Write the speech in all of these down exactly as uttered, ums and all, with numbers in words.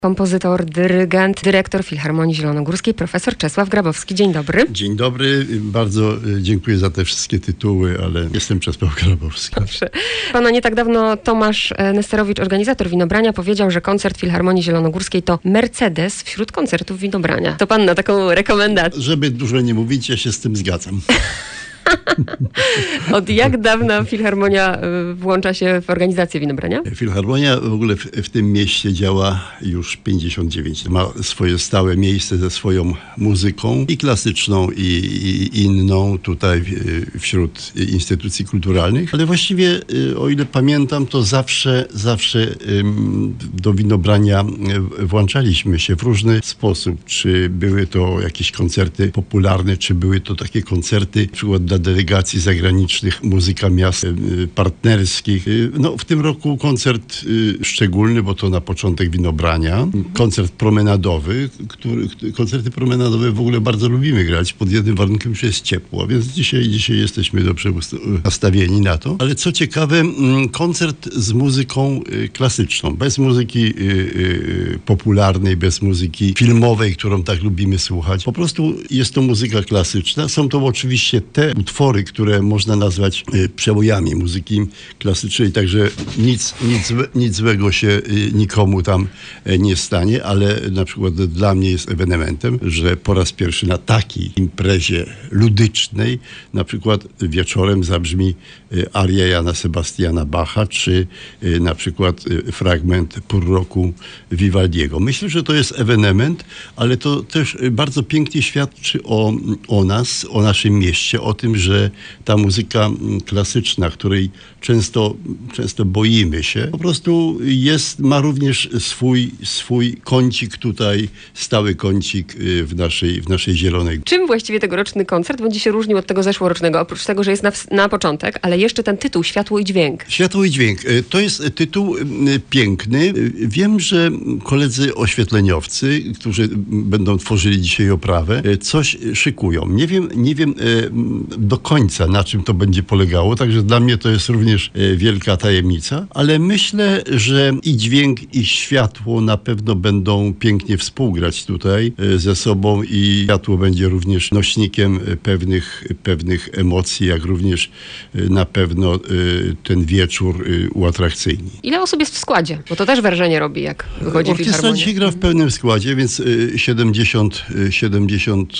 Kompozytor, dyrygent, dyrektor Filharmonii Zielonogórskiej, profesor Czesław Grabowski. Dzień dobry. Dzień dobry. Bardzo dziękuję za te wszystkie tytuły, ale jestem Czesław Grabowski. Dobrze. Pana nie tak dawno Tomasz Nesterowicz, organizator Winobrania, powiedział, że koncert Filharmonii Zielonogórskiej to Mercedes wśród koncertów Winobrania. To pan na taką rekomendację. Żeby dużo nie mówić, ja się z tym zgadzam. Od jak dawna Filharmonia włącza się w organizację Winobrania? Filharmonia w ogóle w, w tym mieście działa już pięćdziesiąt dziewięć. Ma swoje stałe miejsce ze swoją muzyką i klasyczną, i, i inną tutaj wśród instytucji kulturalnych. Ale właściwie, o ile pamiętam, to zawsze, zawsze do Winobrania włączaliśmy się w różny sposób. Czy były to jakieś koncerty popularne, czy były to takie koncerty, na przykład dla delegacji zagranicznych, muzyka miast partnerskich. No, w tym roku koncert szczególny, bo to na początek Winobrania. Koncert promenadowy, który, koncerty promenadowe w ogóle bardzo lubimy grać, pod jednym warunkiem, że jest ciepło, więc dzisiaj, dzisiaj jesteśmy dobrze nastawieni na to. Ale co ciekawe, koncert z muzyką klasyczną, bez muzyki popularnej, bez muzyki filmowej, którą tak lubimy słuchać. Po prostu jest to muzyka klasyczna. Są to oczywiście te utwory, które można nazwać przebojami muzyki klasycznej, także nic, nic, nic złego się nikomu tam nie stanie, ale na przykład dla mnie jest ewenementem, że po raz pierwszy na takiej imprezie ludycznej na przykład wieczorem zabrzmi aria Jana Sebastiana Bacha, czy na przykład fragment pół roku Vivaldiego. Myślę, że to jest ewenement, ale to też bardzo pięknie świadczy o, o nas, o naszym mieście, o tym, że ta muzyka klasyczna, której często, często boimy się, po prostu jest, ma również swój, swój kącik tutaj, stały kącik w naszej, w naszej Zielonej. Czym właściwie tegoroczny koncert będzie się różnił od tego zeszłorocznego? Oprócz tego, że jest na, na początek, ale jeszcze ten tytuł, Światło i Dźwięk. Światło i Dźwięk. To jest tytuł piękny. Wiem, że koledzy oświetleniowcy, którzy będą tworzyli dzisiaj oprawę, coś szykują. Nie wiem, nie wiem do końca, na czym to będzie polegało, także dla mnie to jest również wielka tajemnica, ale myślę, że i dźwięk, i światło na pewno będą pięknie współgrać tutaj ze sobą i światło będzie również nośnikiem pewnych, pewnych emocji, jak również na pewno ten wieczór uatrakcyjni. Ile osób jest w składzie? Bo to też wrażenie robi, jak wychodzi Orkiestra Filharmonia. dzisiaj gra w pełnym składzie, więc siedemdziesiąt, siedemdziesiąt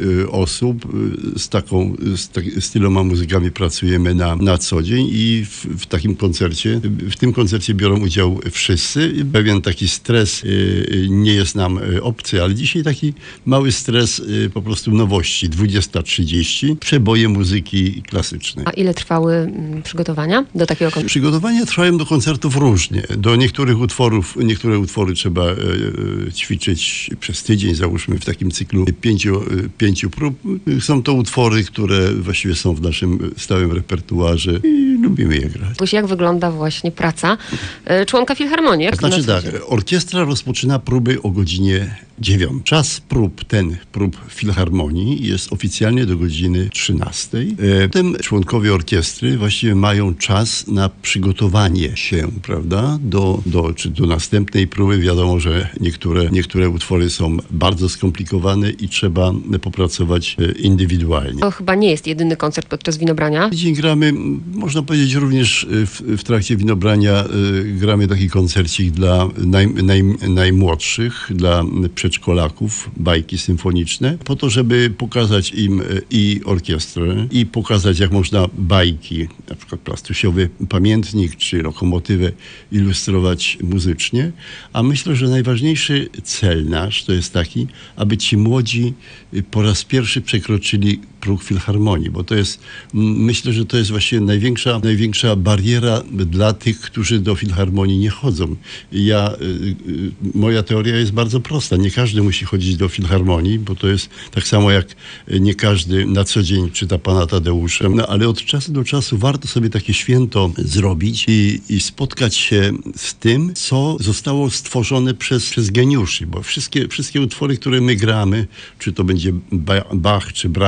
osób z taką, z, tak, z tyloma muzykami pracujemy na, na co dzień i w, w takim koncercie, w tym koncercie biorą udział wszyscy. Pewien taki stres nie jest nam obcy, ale dzisiaj taki mały stres po prostu nowości. dwudziesta trzydzieści, przeboje muzyki klasycznej. A ile trwały mm, przygotowania do takiego koncertu? Przygotowania trwają do koncertów różnie. Do niektórych utworów, niektóre utwory trzeba e, ćwiczyć przez tydzień, załóżmy w takim cyklu pięciu, pięciu prób. Są to utwory, które właściwie są w naszym stałym repertuarze i lubimy je grać. Jak wygląda właśnie praca y, członka Filharmonii? Jak Znaczy na tak, orkiestra rozpoczyna próby o godzinie dziewiątej. Czas prób, ten prób Filharmonii jest oficjalnie do godziny trzynastej. Potem członkowie orkiestry właściwie mają czas na przygotowanie się, prawda, do, do, czy do następnej próby. Wiadomo, że niektóre, niektóre utwory są bardzo skomplikowane i trzeba popracować indywidualnie. To chyba nie jest jedyny koncert podczas Winobrania. Dzień gramy, można powiedzieć, również w, w trakcie Winobrania y, gramy taki koncercik dla naj, naj, najmłodszych, dla przedszkolaków, bajki symfoniczne, po to, żeby pokazać im i orkiestrę, i pokazać, jak można bajki, na przykład plastusiowy pamiętnik, czy lokomotywę ilustrować muzycznie. A myślę, że najważniejszy cel nasz to jest taki, aby ci młodzi po raz pierwszy przekroczyli próg Filharmonii, bo to jest, myślę, że to jest właściwie największa, największa bariera dla tych, którzy do Filharmonii nie chodzą. Ja, moja teoria jest bardzo prosta. Nie każdy musi chodzić do Filharmonii, bo to jest tak samo jak nie każdy na co dzień czyta pana Tadeusza, no, ale od czasu do czasu warto sobie takie święto zrobić i, i spotkać się z tym, co zostało stworzone przez, przez geniuszy, bo wszystkie, wszystkie utwory, które my gramy, czy to będzie Bach, czy Brahms, czy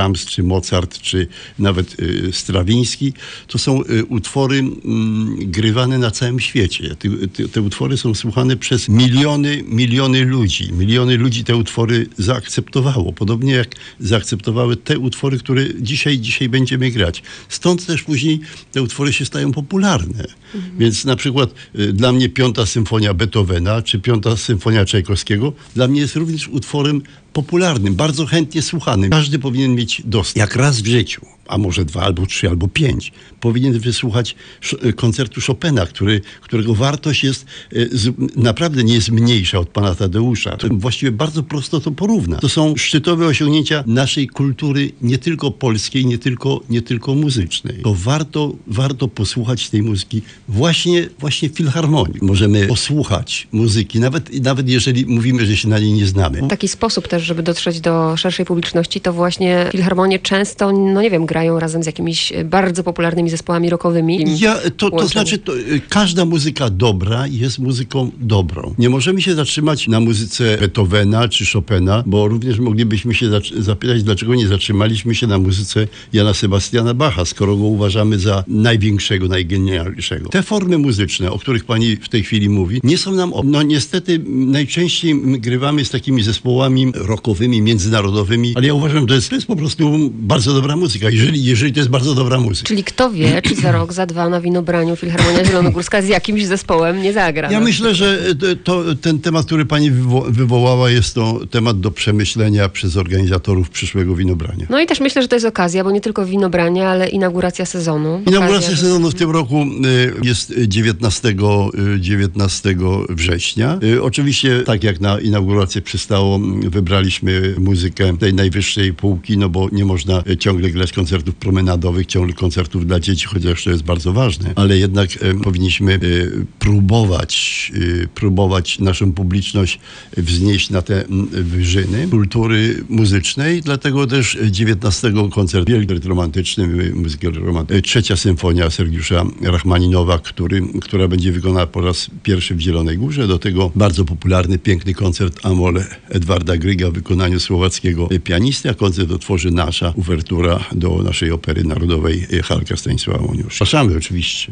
czy Mozart, czy nawet y, Strawiński, to są y, utwory y, grywane na całym świecie. Te, te, te utwory są słuchane przez miliony, miliony ludzi. Miliony ludzi te utwory zaakceptowało. Podobnie jak zaakceptowały te utwory, które dzisiaj, dzisiaj będziemy grać. Stąd też później te utwory się stają popularne. Mhm. Więc na przykład y, dla mnie Piąta Symfonia Beethovena, czy Piąta Symfonia Czajkowskiego, dla mnie jest również utworem popularnym, bardzo chętnie słuchanym. Każdy powinien mieć dostęp, jak raz w życiu, a może dwa, albo trzy, albo pięć, powinien wysłuchać koncertu Chopina, który, którego wartość jest naprawdę nie jest mniejsza od pana Tadeusza. Właściwie bardzo prosto to porówna. To są szczytowe osiągnięcia naszej kultury, nie tylko polskiej, nie tylko, nie tylko muzycznej. To warto, warto posłuchać tej muzyki właśnie, właśnie w filharmonii. Możemy posłuchać muzyki, nawet, nawet jeżeli mówimy, że się na niej nie znamy. Taki sposób też, żeby dotrzeć do szerszej publiczności, to właśnie filharmonie często, no nie wiem, grają razem z jakimiś bardzo popularnymi zespołami rockowymi. Ja, to, to znaczy, to, każda muzyka dobra jest muzyką dobrą. Nie możemy się zatrzymać na muzyce Beethovena czy Chopina, bo również moglibyśmy się zapytać, dlaczego nie zatrzymaliśmy się na muzyce Jana Sebastiana Bacha, skoro go uważamy za największego, najgenialniejszego. Te formy muzyczne, o których pani w tej chwili mówi, nie są nam... No niestety najczęściej grywamy z takimi zespołami rockowymi, międzynarodowymi, ale ja uważam, że to jest, to jest po prostu bardzo dobra muzyka, jeżeli, jeżeli to jest bardzo dobra muzyka. Czyli kto wie, czy za rok, za dwa na Winobraniu Filharmonia Zielonogórska z jakimś zespołem nie zagra. Ja myślę, że to, ten temat, który pani wywo- wywołała, jest to temat do przemyślenia przez organizatorów przyszłego Winobrania. No i też myślę, że to jest okazja, bo nie tylko Winobrania, ale inauguracja sezonu. Inauguracja okazja, sezonu w tym roku jest dziewiętnastego września. Oczywiście, tak jak na inaugurację przystało, wybraliśmy muzykę tej najwyższej półki, no bo nie można ciągle grać koncertów promenadowych, ciągle koncertów dla dzieci, chociaż to jest bardzo ważne, ale jednak e, powinniśmy e, próbować, e, próbować naszą publiczność wznieść na te m, wyżyny kultury muzycznej, dlatego też dziewiętnastego koncert wielki romantyczny, muzyki romantycznej. Trzecia symfonia Sergiusza Rachmaninowa, który, która będzie wykonana po raz pierwszy w Zielonej Górze. Do tego bardzo popularny, piękny koncert Amol Edwarda Gryga w wykonaniu słowackiego pianisty, a koncert otworzy nasza uwertura do naszej opery narodowej Halka Stanisława Moniusza. Zapraszamy oczywiście.